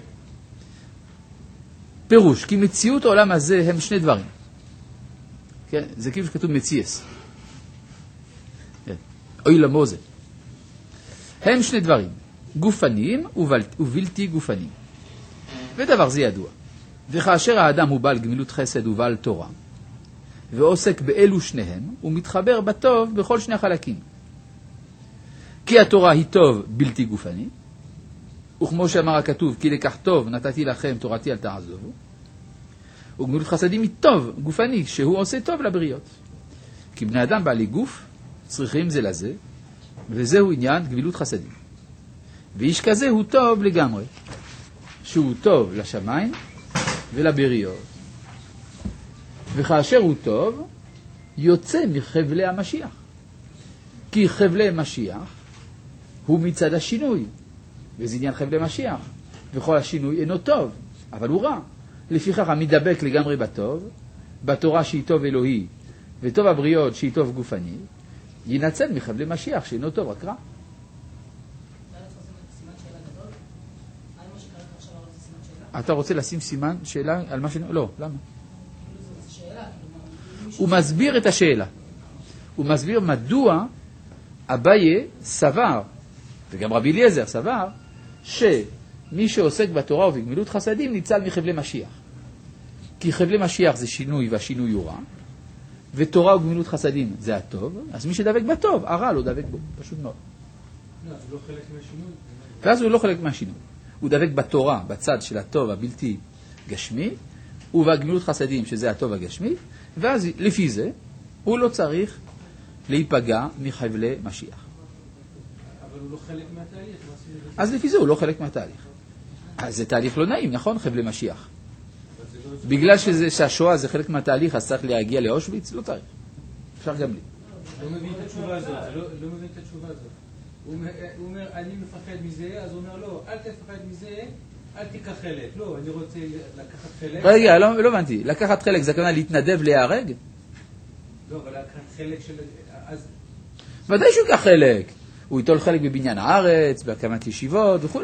פירוש, כי מציאות העולם הזה הם שני דברים. כן? זה כאילו שכתוב מציאס. כן. אוי למוזה. הם שני דברים, גופניים ובלתי גופניים. ודבר זה ידוע. וכאשר האדם הוא בעל גמילות חסד ובעל תורה, ועוסק באלו שניהם, הוא מתחבר בטוב בכל שני החלקים. כי התורה היא טוב בלתי גופני, וכמו שאמר הכתוב, כי לקח טוב נתתי לכם תורתי אל תעזובו, וגמילות חסדים היא טוב גופני, שהוא עושה טוב לבריות. כי בני אדם בעלי גוף צריכים זה לזה, וזהו עניין גמילות חסדים. ואיש כזה הוא טוב לגמרי, שהוא טוב לשמיים ולבריות. וכאשר הוא טוב, יוצא מחבלי המשיח. כי חבלי משיח הוא מצד השינוי, וזה עניין חבלי משיח. וכל השינוי אינו טוב, אבל הוא רע. לפיכך המדבק לגמרי בטוב, בתורה שהיא טוב אלוהי, וטוב הבריות שהיא טוב גופני, ינצל מחבלי משיח שאינו טוב, רק רע. אתה רוצה לשים סימן שאלה על מה ש... לא, למה? הוא מסביר את השאלה. הוא מסביר מדוע אביי סבר, וגם רבי אליעזר סבר, שמי שעוסק בתורה ובגמילות חסדים ניצל מחבלי משיח. כי חבלי משיח זה שינוי, והשינוי הוא רע, ותורה וגמילות חסדים זה הטוב, אז מי שדבק בטוב, הרע לא דבק בו, פשוט מאוד. לא, זה לא חלק מהשינוי. ואז הוא לא חלק מהשינוי. הוא דבק בתורה, בצד של הטוב הבלתי גשמי, ובגמילות חסדים, שזה הטוב הגשמי, ואז לפי זה, הוא לא צריך להיפגע מחבלי משיח. אבל הוא לא חלק מהתהליך. אז לפי זה הוא לא חלק מהתהליך. אז זה תהליך לא נעים, נכון? חבלי משיח. בגלל שהשואה זה חלק מהתהליך, אז צריך להגיע לאושוויץ? לא צריך. אפשר גם לי. לא מבין את התשובה הזאת. לא מבין את התשובה הזאת. הוא אומר, אני מפחד מזה, אז הוא אומר, לא, אל תפחד מזה, אל תיקח חלק. לא, אני רוצה לקחת חלק. רגע, לא הבנתי. לקחת חלק זה כמובן להתנדב להיהרג? לא, אבל לקחת חלק של... ודאי שהוא ייקח חלק. הוא ייטול חלק בבניין הארץ, בהקמת ישיבות וכו'.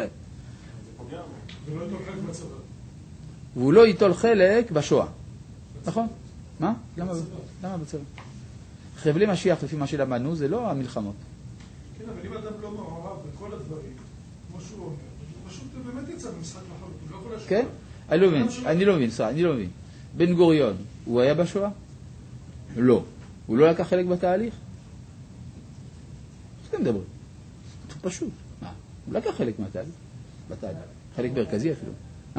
והוא לא ייטול חלק בשואה. נכון? מה? למה בצבא? חבלי משיח, לפי מה שלמדנו, זה לא המלחמות. כן, אבל אם אדם לא מעורב בכל הדברים, כמו שהוא אומר, הוא פשוט באמת יצא במשחק לחלוטין, לא יכול להשאיר. כן? אני לא מבין. בן גוריון, הוא היה בשואה? לא. הוא לא לקח חלק בתהליך? אז כן מדברים. זה פשוט. מה? הוא לקח חלק מהתהליך. בתהליך. חלק מרכזי אפילו.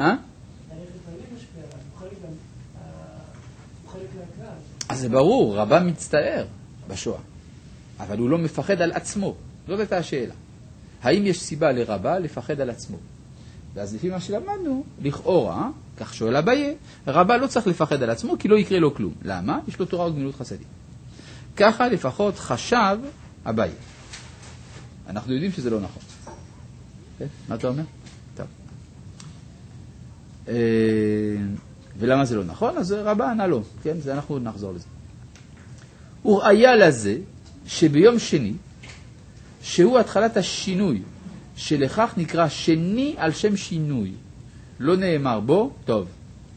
אז זה ברור, רבה מצטער בשואה. אבל הוא לא מפחד על עצמו. זאת הייתה השאלה. האם יש סיבה לרבה לפחד על עצמו? ואז לפי מה שלמדנו, לכאורה, כך שואל אביי, רבה לא צריך לפחד על עצמו כי לא יקרה לו כלום. למה? יש לו תורה וגמילות חסדים. ככה לפחות חשב אביי. אנחנו יודעים שזה לא נכון. מה אתה אומר? טוב. ולמה זה לא נכון? אז רבה ענה לו. כן? זה אנחנו נחזור לזה. וראיה לזה שביום שני, שהוא התחלת השינוי, שלכך נקרא שני על שם שינוי, לא נאמר בו, טוב.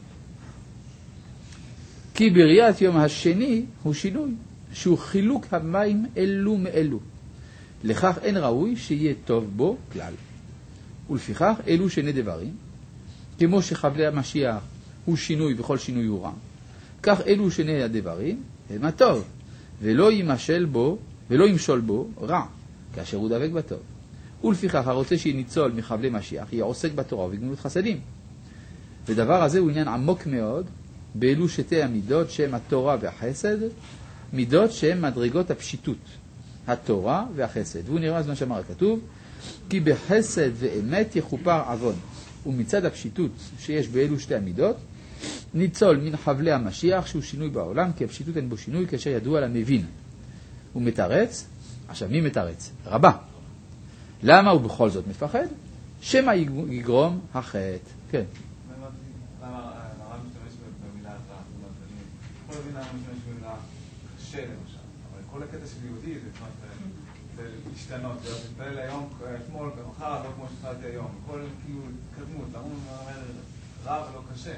כי בריאת יום השני הוא שינוי, שהוא חילוק המים אלו מאלו. לכך אין ראוי שיהיה טוב בו כלל. ולפיכך אלו שני דברים, כמו שחבלי המשיח הוא שינוי וכל שינוי הוא רע, כך אלו שני הדברים הם הטוב, ולא ימשול בו רע, כאשר הוא דבק בטוב. ולפיכך הרוצה שניצול מחבלי משיח, יהיה עוסק בתורה ובגמילות חסדים. ודבר הזה הוא עניין עמוק מאוד, באלו שתי המידות שהם התורה והחסד, מידות שהם מדרגות הפשיטות, התורה והחסד. והוא נראה אז מה שאמר הכתוב, כי בחסד ואמת יחופר עוון. ומצד הפשיטות שיש באלו שתי המידות, ניצול מן חבלי המשיח שהוא שינוי בעולם, כי הפשיטות אין בו שינוי כאשר ידוע למבין. הוא מתרץ, עכשיו מי מתרץ? רבה. למה הוא בכל זאת מפחד? שמא יגרום החטא. כן. למה הרב משתמש במילה רע? יכול להבין למה משתמש במילה קשה למשל, אבל כל הקטע של יהודי זה להשתנות, זה להתפלל היום, אתמול, מחר, לא כמו שהתחלתי היום, כל כאילו התקדמות, למה הוא אומר רע ולא קשה?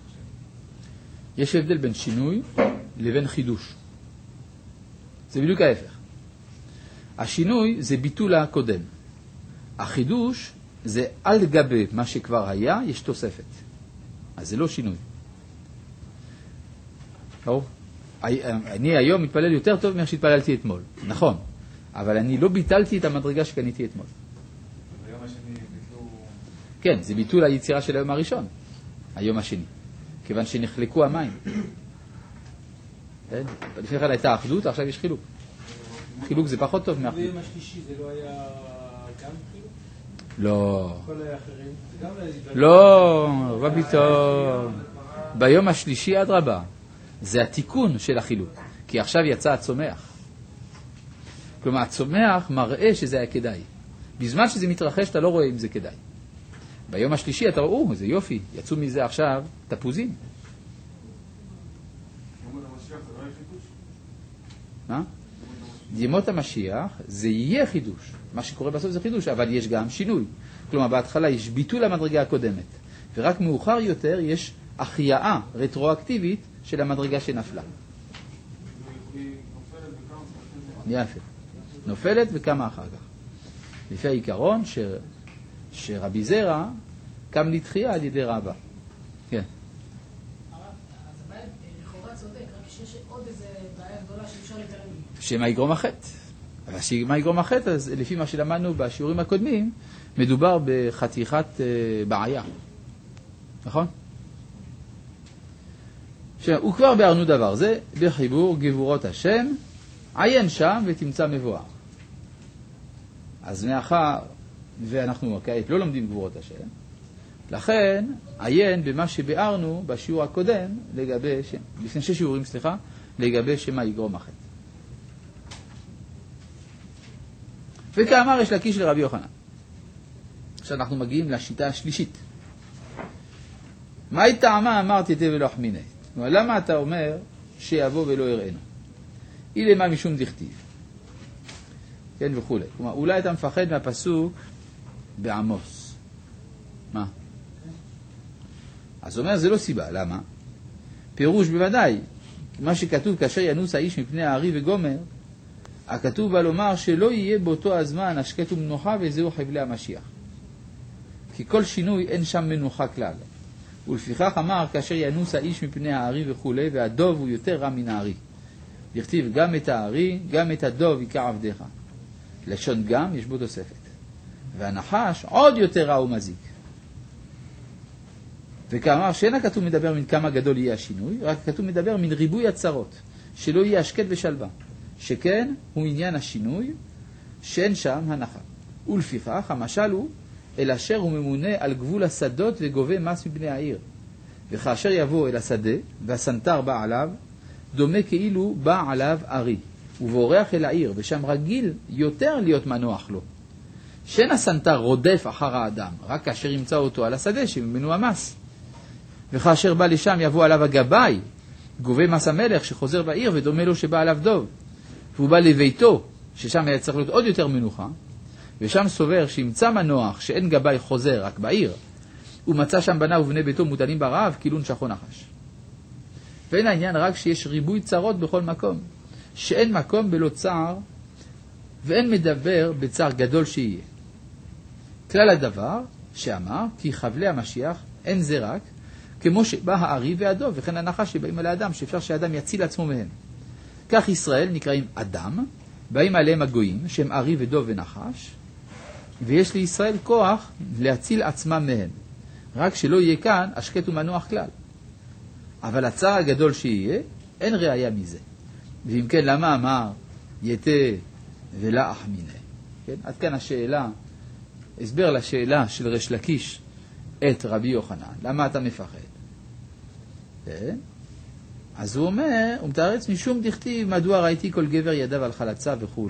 יש הבדל בין שינוי לבין חידוש. זה בדיוק ההפך. השינוי זה ביטול הקודם. החידוש זה על גבי מה שכבר היה, יש תוספת. אז זה לא שינוי. אני היום מתפלל יותר טוב ממה שהתפללתי אתמול. נכון. אבל אני לא ביטלתי את המדרגה שקניתי אתמול. היום השני ביטלו... כן, זה ביטול היצירה של היום הראשון. היום השני. כיוון שנחלקו המים. לפני כן הייתה אחדות, עכשיו יש חילוק. חילוק זה פחות טוב מהחילוק. ביום השלישי זה לא היה גם חילוק? לא. כל האחרים? לא, רביטון. ביום השלישי עד רבה. זה התיקון של החילוק. כי עכשיו יצא הצומח. כלומר, הצומח מראה שזה היה כדאי. בזמן שזה מתרחש, אתה לא רואה אם זה כדאי. ביום השלישי אתה רואה, זה יופי, יצאו מזה עכשיו תפוזים. מה? ימות המשיח זה יהיה חידוש. מה שקורה בסוף זה חידוש, אבל יש גם שינוי. כלומר, בהתחלה יש ביטול המדרגה הקודמת, ורק מאוחר יותר יש החייאה רטרואקטיבית של המדרגה שנפלה. יפה. נופלת וכמה אחר כך. לפי העיקרון שרבי זרע קם לתחייה על ידי רבא. כן. אז הבעיה לכאורה צודק, רק שיש עוד איזה בעיה גדולה שאפשר להתעלם ממנה. שמה יגרום החטא. אבל שמה יגרום החטא, אז לפי מה שלמדנו בשיעורים הקודמים, מדובר בחתיכת בעיה. נכון? הוא כבר בארנו דבר זה, בחיבור גבורות השם, עיין שם ותמצא מבואר. אז מאחר ואנחנו כעת לא לומדים גבורות השם, לכן עיין במה שבארנו בשיעור הקודם לגבי שם, לפני 6 שיעורים, לגבי שמה יגרום החטא. וכאמר יש לקיש לרבי יוחנן. עכשיו אנחנו מגיעים לשיטה השלישית. מה טעמה אמרתי תבא לא חמיני? למה אתה אומר שיבוא ולא יראינו? אילמה משום דכתיב. כן וכו'. כלומר, אולי אתה מפחד מהפסוק בעמוס. מה? אז הוא אומר, זה לא סיבה. למה? פירוש בוודאי. מה שכתוב, כאשר ינוס האיש מפני הארי וגומר, הכתוב בא לומר שלא יהיה באותו הזמן השקט ומנוחה, וזהו חבלי המשיח. כי כל שינוי אין שם מנוחה כלל. ולפיכך אמר, כאשר ינוס האיש מפני הארי וכו', והדוב הוא יותר רע מן הארי. לכתיב גם את הארי, גם את הדוב יקע עבדיך. לשון גם יש בו תוספת. והנחש עוד יותר רע ומזיק. וכאמר שאין הכתוב מדבר מן כמה גדול יהיה השינוי, רק הכתוב מדבר מן ריבוי הצרות, שלא יהיה השקט ושלווה. שכן הוא עניין השינוי, שאין שם הנחה. ולפיכך המשל הוא, אל אשר הוא ממונה על גבול השדות וגובה מס מבני העיר. וכאשר יבוא אל השדה, והסנטר בא עליו, דומה כאילו בא עליו ארי, ובורח אל העיר, ושם רגיל יותר להיות מנוח לו. שאין הסנטר רודף אחר האדם, רק כאשר ימצא אותו על השדה שממנו המס. וכאשר בא לשם יבוא עליו הגבאי, גובה מס המלך שחוזר בעיר ודומה לו שבא עליו דוב. והוא בא לביתו, ששם היה צריך להיות עוד יותר מנוחה, ושם סובר שימצא מנוח שאין גבאי חוזר רק בעיר, ומצא שם בניו ובני ביתו מוטלים ברעב, כאילו נשכו נחש. ואין העניין רק שיש ריבוי צרות בכל מקום, שאין מקום בלא צער, ואין מדבר בצער גדול שיהיה. כלל הדבר שאמר, כי חבלי המשיח אין זה רק, כמו שבא הארי והדוב, וכן הנחש שבאים על האדם, שאפשר שהאדם יציל עצמו מהם. כך ישראל נקראים אדם, באים עליהם הגויים, שהם ארי ודוב ונחש, ויש לישראל כוח להציל עצמם מהם. רק שלא יהיה כאן השקט ומנוח כלל. אבל הצער הגדול שיהיה, אין ראיה מזה. ואם כן, למה אמר יתה ולא אחמיני? כן? עד כאן השאלה, הסבר לשאלה של ריש לקיש את רבי יוחנן. למה אתה מפחד? כן? אז הוא אומר, הוא מתארץ משום דכתיב, מדוע ראיתי כל גבר ידיו על חלצה וכו'.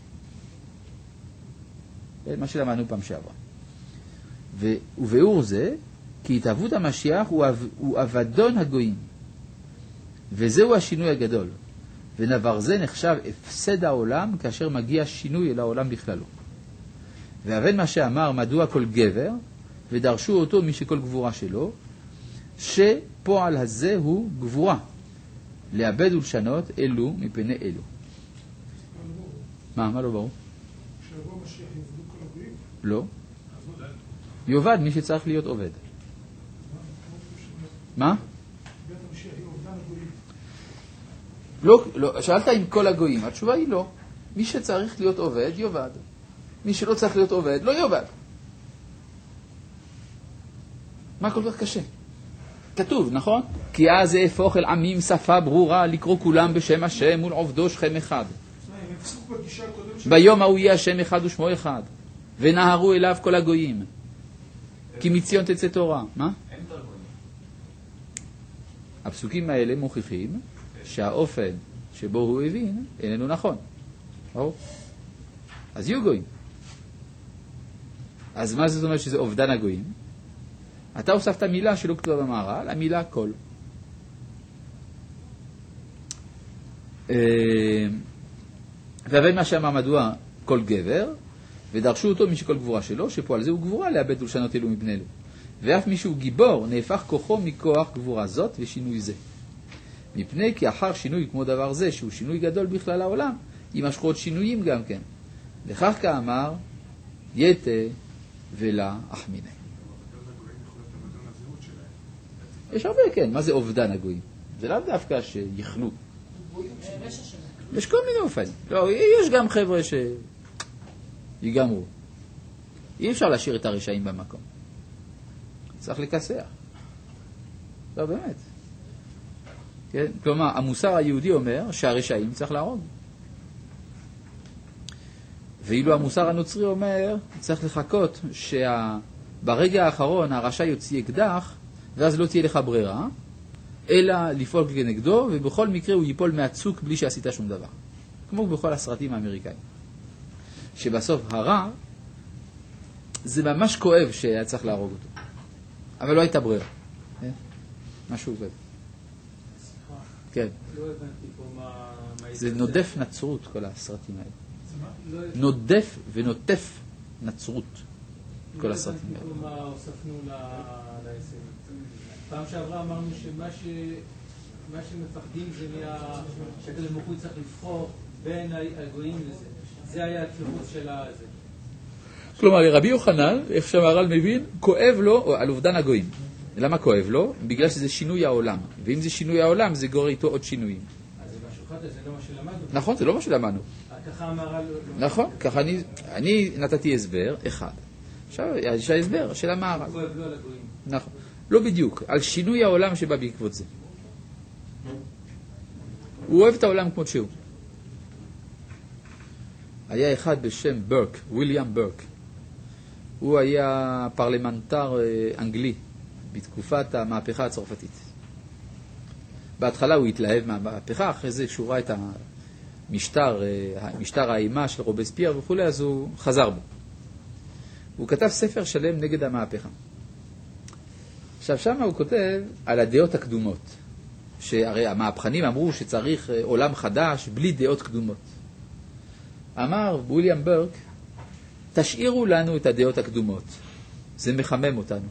כן? מה שלמדנו פעם שעברה. וביאור זה, כי התאבות המשיח הוא אבדון הגויים. וזהו השינוי הגדול. ונבר זה נחשב הפסד העולם כאשר מגיע שינוי אל העולם בכללו. והבן מה שאמר מדוע כל גבר, ודרשו אותו מי שכל גבורה שלו, שפועל הזה הוא גבורה, לאבד ולשנות אלו מפני אלו. מה לא ברור? שיבוא המשיח יעבדו כל הגויים? לא. יובד מי שצריך להיות עובד. מה? בית המשיח יהיה עובדן הגויים. לא, שאלת עם כל הגויים, התשובה היא לא. מי שצריך להיות עובד, יובד. מי שלא צריך להיות עובד, לא יובד. מה כל כך קשה? כתוב, נכון? כי אז יהפוך אל עמים שפה ברורה לקרוא כולם בשם השם מול עובדו שכם אחד. ביום ההוא יהיה השם אחד ושמו אחד, ונהרו אליו כל הגויים. כי מציון תצא תורה. מה? הפסוקים האלה מוכיחים שהאופן שבו הוא הבין איננו נכון. אז יהיו גויים. אז מה זאת אומרת שזה אובדן הגויים? אתה הוספת מילה שלא כתובה במהר"ל, המילה כל. והבן מה שאמר מדוע כל גבר, ודרשו אותו משכל גבורה שלו, שפועל זה הוא גבורה לאבד ולשנות אלו מבני אלו. ואף מישהו גיבור נהפך כוחו מכוח גבורה זאת ושינוי זה. מפני כי אחר שינוי כמו דבר זה, שהוא שינוי גדול בכלל העולם, יימשכו עוד שינויים גם כן. לכך כאמר, יתה ולא אחמיני. יש הרבה, כן. מה זה אובדן הגויים? זה לאו דווקא שיחלו. יש כל מיני אופנים. לא, יש גם חבר'ה שיגמרו. אי אפשר להשאיר את הרשעים במקום. צריך לקסח. לא, באמת. כן? כלומר, המוסר היהודי אומר שהרשעים צריך להרוג. ואילו המוסר הנוצרי אומר, צריך לחכות שברגע האחרון הרשע יוציא אקדח, ואז לא תהיה לך ברירה, אלא לפעול כנגדו, ובכל מקרה הוא ייפול מהצוק בלי שעשית שום דבר. כמו בכל הסרטים האמריקאים. שבסוף הרע, זה ממש כואב שהיה צריך להרוג אותו. אבל לא הייתה ברירה. משהו כזה. כן. לא הבנתי פה מה... זה נודף נצרות, כל הסרטים האלה. נודף ונוטף נצרות, כל הסרטים האלה. לא הבנתי פה מה הוספנו לעסק. פעם שעברה אמרנו שמה שמפחדים זה שהקדוש ברוך הוא צריך לבחור בין הגויים לזה. זה היה התירוץ של הזה. כלומר, לרבי יוחנן, איך שהמהר"ל מבין, כואב לו על אובדן הגויים. למה כואב לו? בגלל שזה שינוי העולם. ואם זה שינוי העולם, זה גורר איתו עוד שינויים. אז זה משהו אחד, זה לא מה שלמדנו. נכון, זה לא מה שלמדנו. ככה המהר"ל... נכון, ככה אני נתתי הסבר אחד. עכשיו, יש ההסבר של המהר"ל. כואב לו על הגויים. נכון. לא בדיוק, על שינוי העולם שבא בעקבות זה. הוא אוהב את העולם כמות שהוא. היה אחד בשם ברק, וויליאם ברק. הוא היה פרלמנטר אנגלי בתקופת המהפכה הצרפתית. בהתחלה הוא התלהב מהמהפכה, אחרי זה כשהוא ראה את משטר האימה של רובספייר וכו', אז הוא חזר בו. הוא כתב ספר שלם נגד המהפכה. עכשיו שם הוא כותב על הדעות הקדומות, שהרי המהפכנים אמרו שצריך עולם חדש בלי דעות קדומות. אמר וויליאם ברק, תשאירו לנו את הדעות הקדומות, זה מחמם אותנו.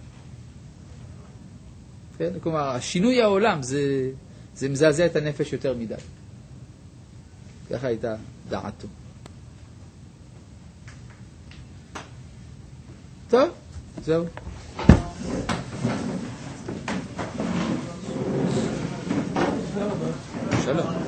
כן? כלומר, שינוי העולם זה מזעזע את הנפש יותר מדי. ככה הייתה דעתו. טוב, זהו. שלום.